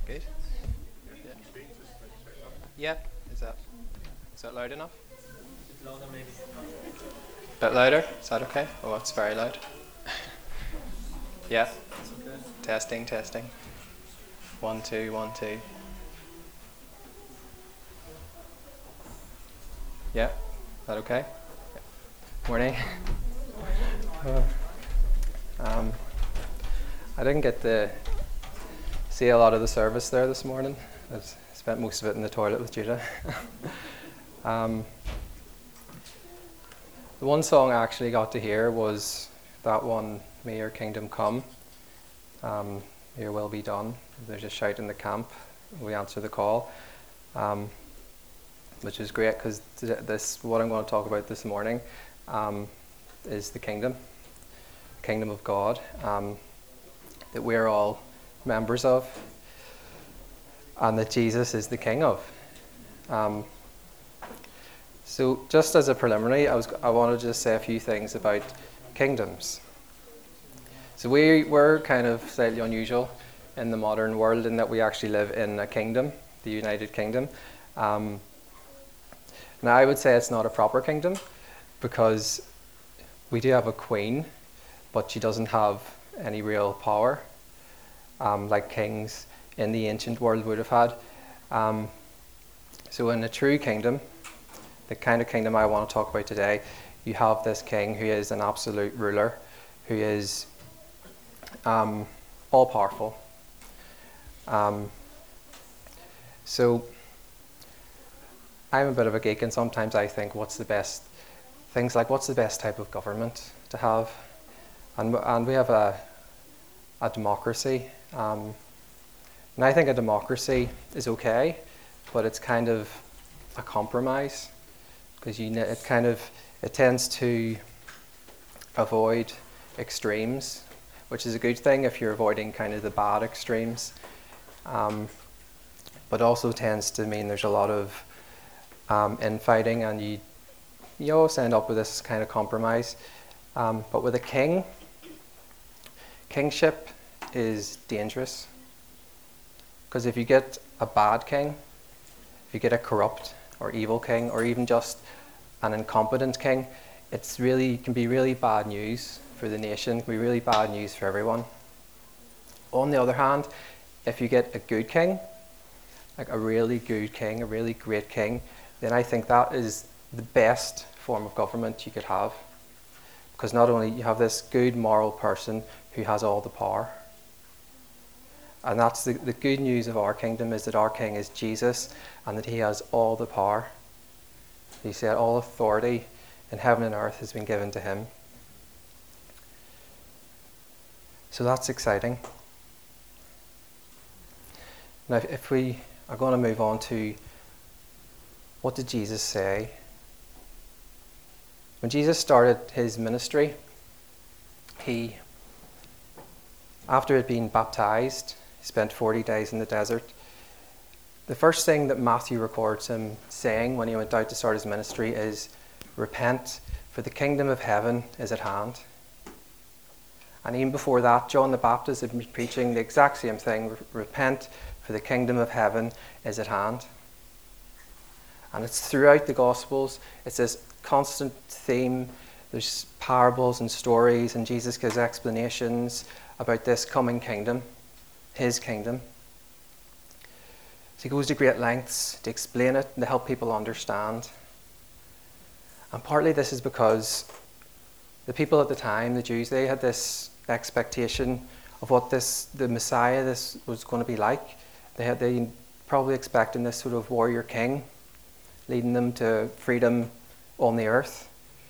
Good? Yeah. Yeah. Is that loud enough? Louder maybe. Bit louder? Is that okay? Oh, it's very loud. Yeah. Okay. Testing. 1, 2, 1, 2. Yeah. Is that okay? Yeah. Morning. I didn't get to see a lot of the service there this morning. I spent most of it in the toilet with Judah. The one song I actually got to hear was that one, May Your Kingdom Come, Your Will Be Done. There's a shout in the camp, we answer the call, which is great because what I'm going to talk about this morning is the kingdom of God, that we're all members of, and that Jesus is the King of. So just as a preliminary, I wanted to just say a few things about kingdoms. So we're kind of slightly unusual in the modern world in that we actually live in a kingdom, the United Kingdom. Now I would say it's not a proper kingdom because we do have a queen, but she doesn't have any real power like kings in the ancient world would have had. So in a true kingdom, the kind of kingdom I want to talk about today, you have this king who is an absolute ruler, who is all-powerful. So I'm a bit of a geek, and sometimes I think what's the best type of government to have? And we have a democracy. And I think a democracy is okay, but it's kind of a compromise because it tends to avoid extremes, which is a good thing if you're avoiding kind of the bad extremes, but also tends to mean there's a lot of infighting, and you always end up with this kind of compromise. But with a kingship is dangerous, because if you get a bad king, if you get a corrupt or evil king, or even just an incompetent king, can be really bad news for the nation, can be really bad news for everyone. On the other hand, if you get a good king, like a really good king, a really great king, then I think that is the best form of government you could have. Because not only you have this good moral person who has all the power, and that's the good news of our kingdom, is that our king is Jesus and that he has all the power. He said all authority in heaven and earth has been given to him. So that's exciting. Now if we are going to move on to what did Jesus say? When Jesus started his ministry, after he'd been baptized, he spent 40 days in the desert. The first thing that Matthew records him saying when he went out to start his ministry is, "Repent, for the kingdom of heaven is at hand." And even before that, John the Baptist had been preaching the exact same thing, "Repent, for the kingdom of heaven is at hand." And it's throughout the Gospels, it's this constant theme. There's parables and stories, and Jesus gives explanations about this coming kingdom, his kingdom. So he goes to great lengths to explain it and to help people understand. And partly this is because the people at the time, the Jews, they had this expectation of what the Messiah this was going to be like. They probably expecting this sort of warrior king leading them to freedom on the earth.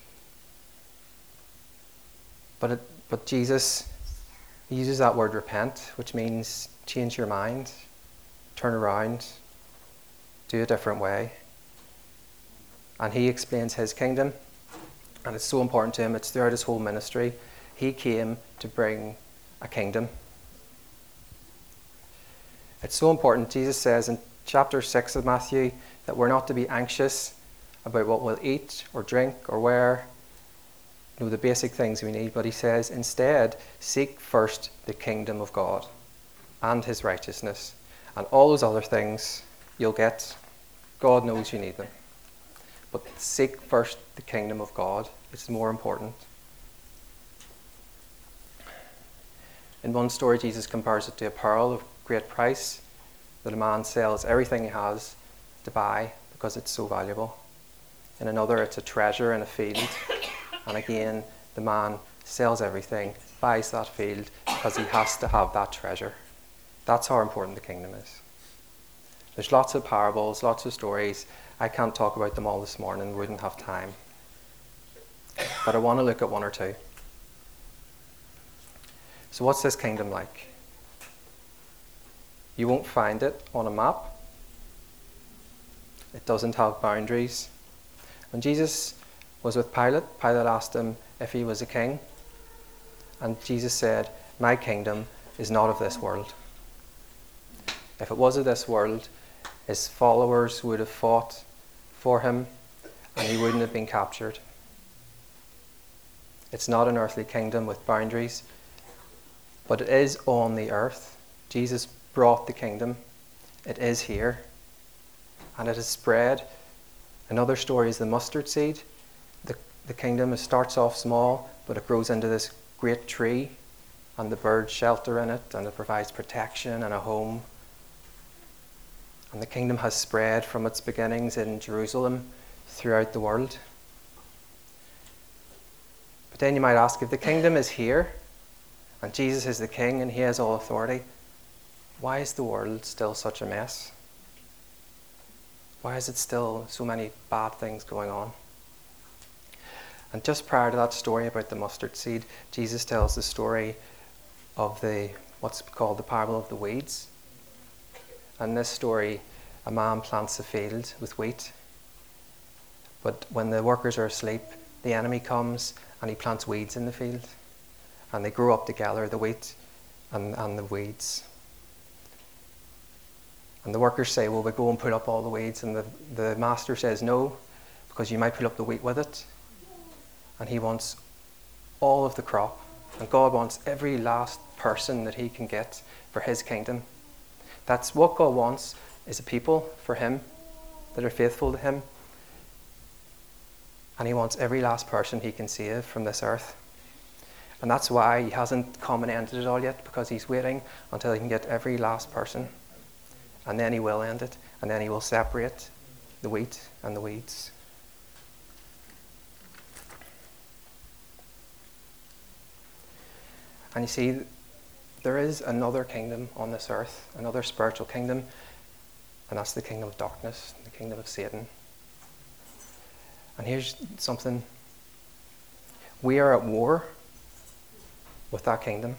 But Jesus uses that word repent, which means change your mind, turn around, do a different way. And he explains his kingdom, and it's so important to him. It's throughout his whole ministry. He came to bring a kingdom. It's so important. Jesus says in chapter 6 of Matthew that we're not to be anxious about what we'll eat or drink or wear, the basic things we need. But he says, instead, seek first the kingdom of God and his righteousness, And all those other things you'll get. God knows you need them. But seek first the kingdom of God. It's more important. In one story, Jesus compares it to a pearl of great price that a man sells everything he has to buy because it's so valuable. In another, it's a treasure in a field. And again, the man sells everything, buys that field because he has to have that treasure. That's how important the kingdom is. There's lots of parables, lots of stories. I can't talk about them all this morning, we wouldn't have time. But I want to look at one or two. So what's this kingdom like? You won't find it on a map. It doesn't have boundaries. When Jesus was with Pilate, Pilate asked him if he was a king. And Jesus said, "My kingdom is not of this world." If it was of this world, his followers would have fought for him and he wouldn't have been captured. It's not an earthly kingdom with boundaries, but it is on the earth. Jesus brought the kingdom. It is here. And it has spread. Another story is the mustard seed. The kingdom starts off small, but it grows into this great tree, and the birds shelter in it, and it provides protection and a home. And the kingdom has spread from its beginnings in Jerusalem throughout the world. But then you might ask, if the kingdom is here, and Jesus is the king and he has all authority, why is the world still such a mess? Why is it still so many bad things going on? And just prior to that story about the mustard seed, Jesus tells the story of what's called the parable of the weeds. In this story, a man plants a field with wheat, but when the workers are asleep, the enemy comes and he plants weeds in the field, and they grow up together, the wheat and the weeds. And the workers say, "Well, we go and put up all the weeds," and the master says, "No, because you might put up the wheat with it." And he wants all of the crop, and God wants every last person that he can get for his kingdom. That's what God wants, is a people for him that are faithful to him. And he wants every last person he can save from this earth. And that's why he hasn't come and ended it all yet, because he's waiting until he can get every last person. And then he will end it, and then he will separate the wheat and the weeds. And you see, there is another kingdom on this earth, another spiritual kingdom, and that's the kingdom of darkness, the kingdom of Satan. And here's something. We are at war with that kingdom.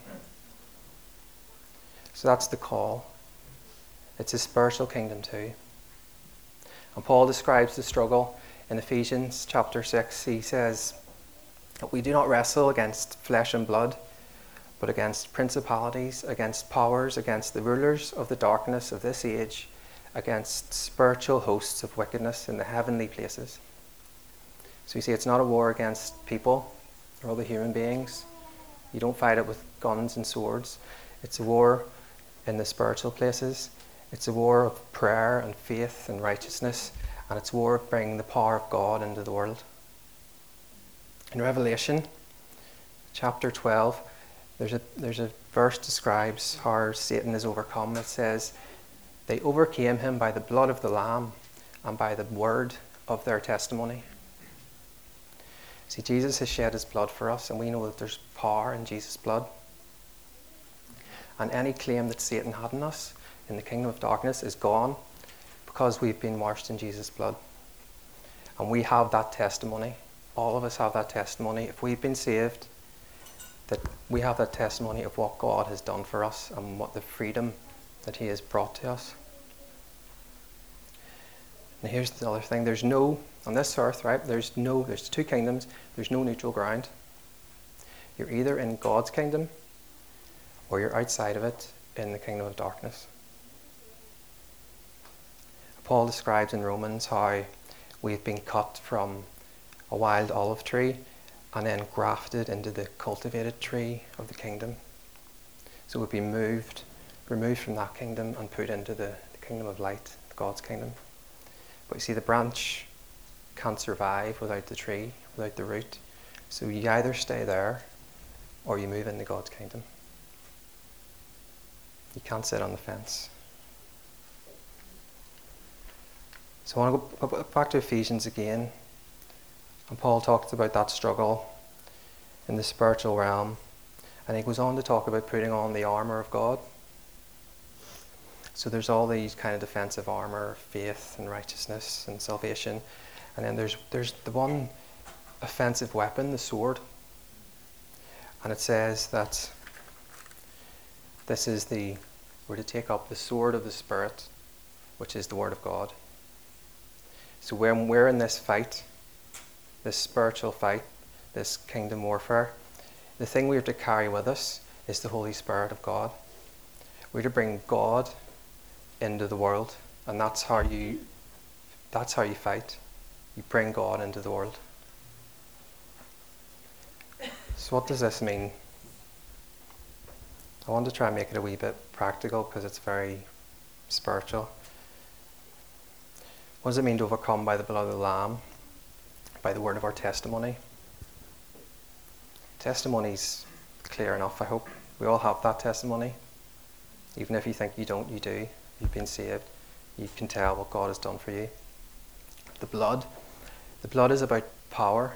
So that's the call. It's a spiritual kingdom too. And Paul describes the struggle in Ephesians chapter 6. He says that we do not wrestle against flesh and blood, but against principalities, against powers, against the rulers of the darkness of this age, against spiritual hosts of wickedness in the heavenly places. So you see, it's not a war against people or other human beings. You don't fight it with guns and swords. It's a war in the spiritual places. It's a war of prayer and faith and righteousness, and it's a war of bringing the power of God into the world. In Revelation chapter 12, there's a verse describes how Satan is overcome. It says, "They overcame him by the blood of the Lamb and by the word of their testimony." See, Jesus has shed his blood for us, and we know that there's power in Jesus' blood. And any claim that Satan had in us in the kingdom of darkness is gone, because we've been washed in Jesus' blood. And we have that testimony. All of us have that testimony. If we've been saved, that we have that testimony of what God has done for us and what the freedom that he has brought to us. And here's the other thing. There's no, on this earth, right, there's two kingdoms. There's no neutral ground. You're either in God's kingdom or you're outside of it in the kingdom of darkness. Paul describes in Romans how we've been cut from a wild olive tree and then grafted into the cultivated tree of the kingdom. So we've been moved removed from that kingdom and put into the kingdom of light, God's kingdom. But you see, the branch can't survive without the tree, without the root. So you either stay there or you move into God's kingdom. You can't sit on the fence. So I want to go back to Ephesians again. And Paul talks about that struggle in the spiritual realm. And he goes on to talk about putting on the armour of God. So there's all these kind of defensive armour, faith and righteousness and salvation. And then there's the one offensive weapon, the sword. And it says that we're to take up the sword of the Spirit, which is the Word of God. So when we're in this fight, this spiritual fight, this kingdom warfare, the thing we are to carry with us is the Holy Spirit of God. We're to bring God into the world, and that's how you fight. You bring God into the world. So what does this mean? I want to try and make it a wee bit practical because it's very spiritual. What does it mean to overcome by the blood of the Lamb? By the word of our testimony. Testimony's clear enough, I hope. We all have that testimony. Even if you think you don't, you do. You've been saved. You can tell what God has done for you. The blood is about power.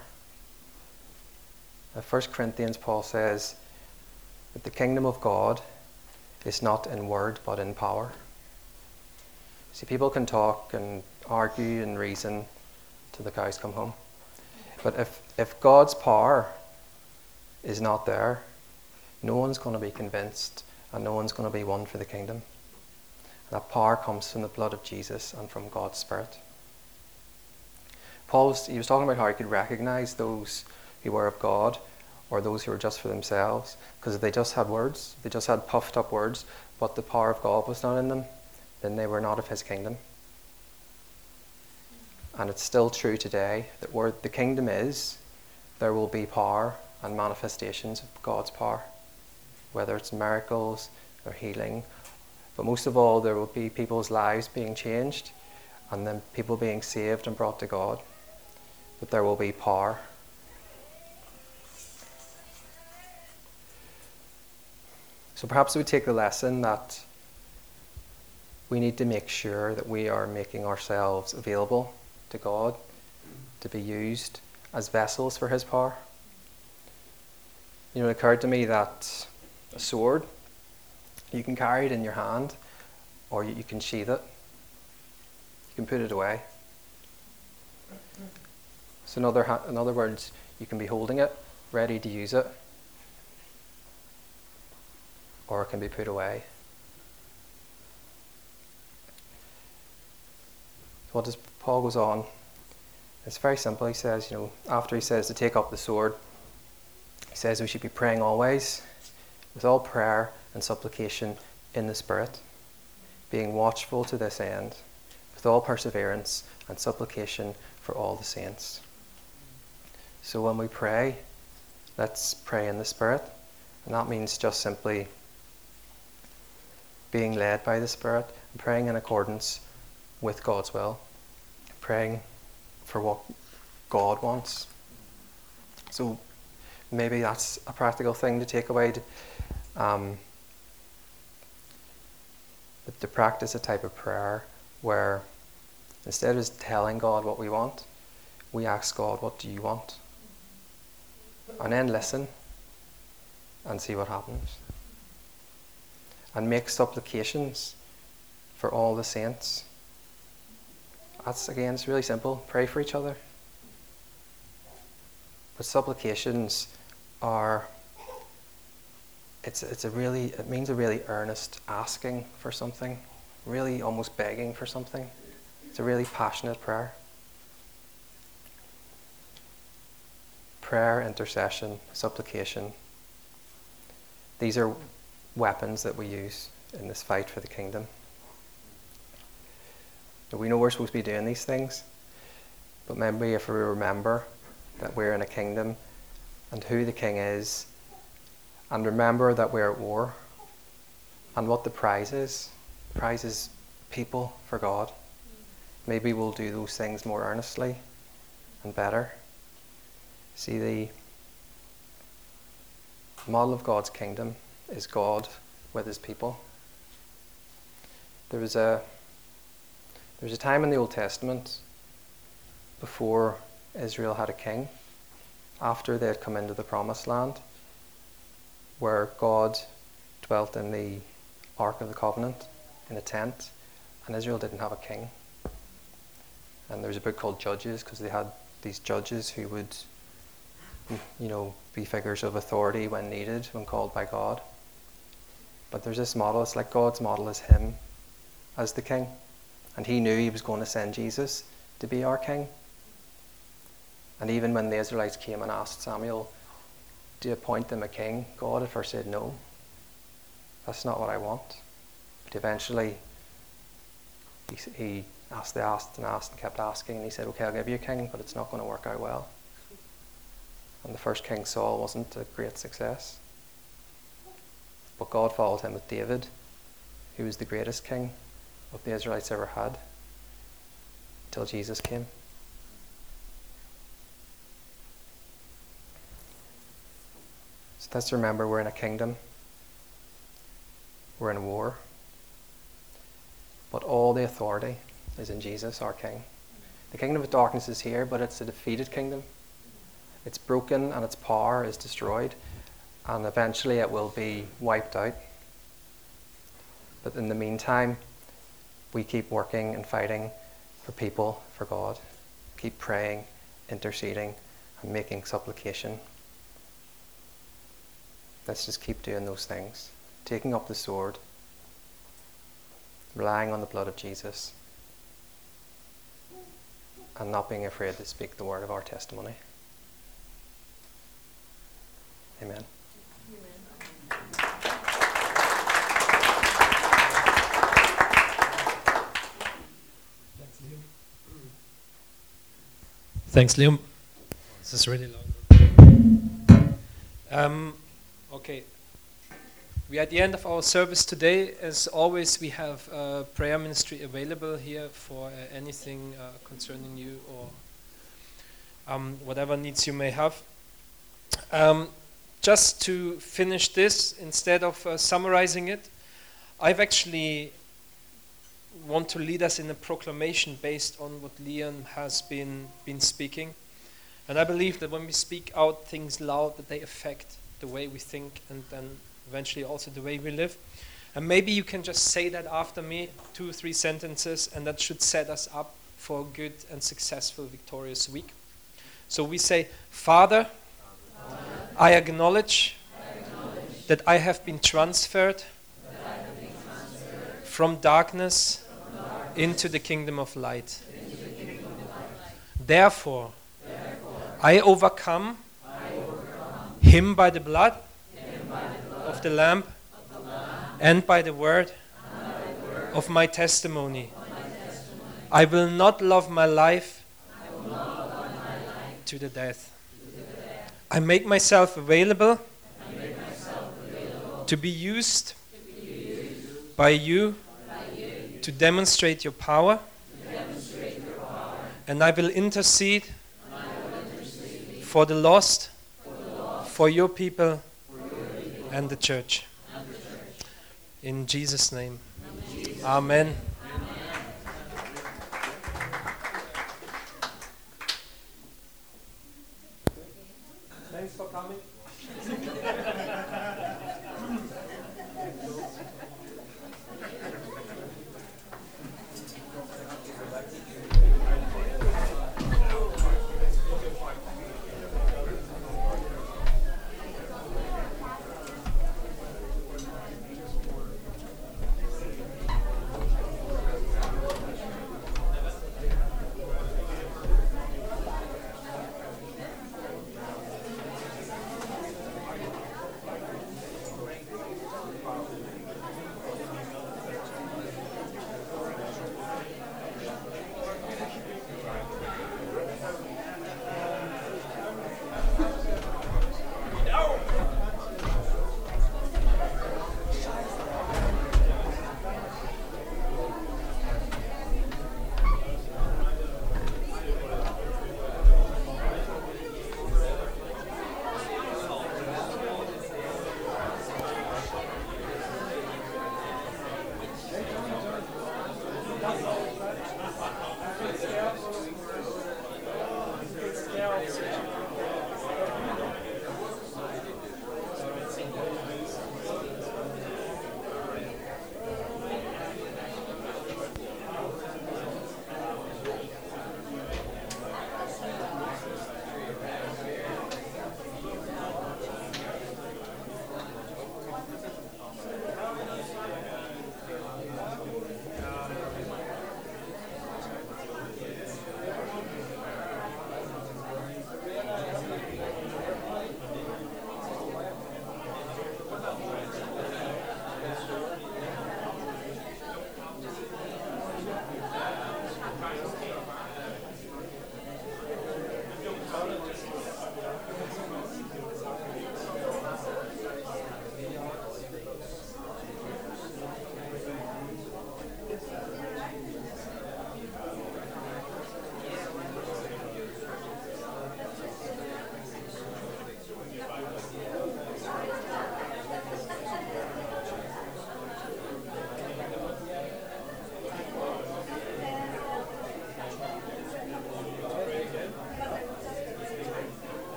In 1 Corinthians, Paul says that the kingdom of God is not in word, but in power. See, people can talk and argue and reason till the cows come home. But if God's power is not there, no one's going to be convinced and no one's going to be won for the kingdom. And that power comes from the blood of Jesus and from God's Spirit. He was talking about how he could recognize those who were of God or those who were just for themselves, because if they just had words, they just had puffed up words, but the power of God was not in them, then they were not of his kingdom. And it's still true today that where the kingdom is, there will be power and manifestations of God's power, whether it's miracles or healing. But most of all, there will be people's lives being changed and then people being saved and brought to God. But there will be power. So perhaps we take the lesson that we need to make sure that we are making ourselves available to God to be used as vessels for his power. It occurred to me that a sword, you can carry it in your hand or you can sheath it. You can put it away. So in other words, you can be holding it, ready to use it, or it can be put away. So what does Paul goes on? It's very simple. He says, after he says to take up the sword, he says we should be praying always with all prayer and supplication in the Spirit, being watchful to this end, with all perseverance and supplication for all the saints. So when we pray, let's pray in the Spirit. And that means just simply being led by the Spirit and praying in accordance with God's will. Praying for what God wants. So maybe that's a practical thing to take away. To practice a type of prayer where instead of just telling God what we want, we ask God, what do you want? And then listen and see what happens. And make supplications for all the saints. It's really simple. Pray for each other. But supplications it means a really earnest asking for something, really almost begging for something. It's a really passionate prayer. Prayer, intercession, supplication. These are weapons that we use in this fight for the kingdom. We know we're supposed to be doing these things, but maybe if we remember that we're in a kingdom and who the king is, and remember that we're at war, And what the prize is people for God. Maybe we'll do those things more earnestly and better. See, the model of God's kingdom is God with his people. There was a time in the Old Testament before Israel had a king, after they had come into the Promised Land, where God dwelt in the Ark of the Covenant in a tent, and Israel didn't have a king. And there was a book called Judges, because they had these judges who would, be figures of authority when needed, when called by God. But there's this model, it's like God's model is him as the king. And he knew he was going to send Jesus to be our king. And even when the Israelites came and asked Samuel to appoint them a king, God at first said, no, that's not what I want. But eventually he asked and kept asking, and he said, okay, I'll give you a king, but it's not going to work out well. And the first king, Saul, wasn't a great success. But God followed him with David, who was the greatest king what the Israelites ever had, until Jesus came. So let's remember, we're in a kingdom. We're in a war. But all the authority is in Jesus, our King. The kingdom of darkness is here, but it's a defeated kingdom. It's broken and its power is destroyed, and eventually it will be wiped out. But in the meantime, we keep working and fighting for people, for God. Keep praying, interceding, and making supplication. Let's just keep doing those things. Taking up the sword, relying on the blood of Jesus, and not being afraid to speak the word of our testimony. Amen. Thanks, Liam. This is really long. Okay. We are at the end of our service today. As always, we have prayer ministry available here for anything concerning you or whatever needs you may have. Just to finish this, instead of summarizing it, I've actually want to lead us in a proclamation based on what Liam has been speaking. And I believe that when we speak out things loud, that they affect the way we think and then eventually also the way we live. And maybe you can just say that after me, 2 or 3 sentences, and that should set us up for a good and successful, victorious week. So we say, Father, I acknowledge that I have been transferred from darkness into the kingdom of light. Therefore, I overcome him by the blood of the Lamb and by the word of my testimony. I will not love my life to the death. I make myself available to be used by you to demonstrate your power, and I will intercede for the lost, for your people and the church. In Jesus' name. Amen. Thanks for coming.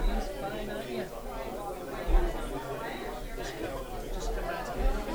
He's fine, aren't you? Just come out here.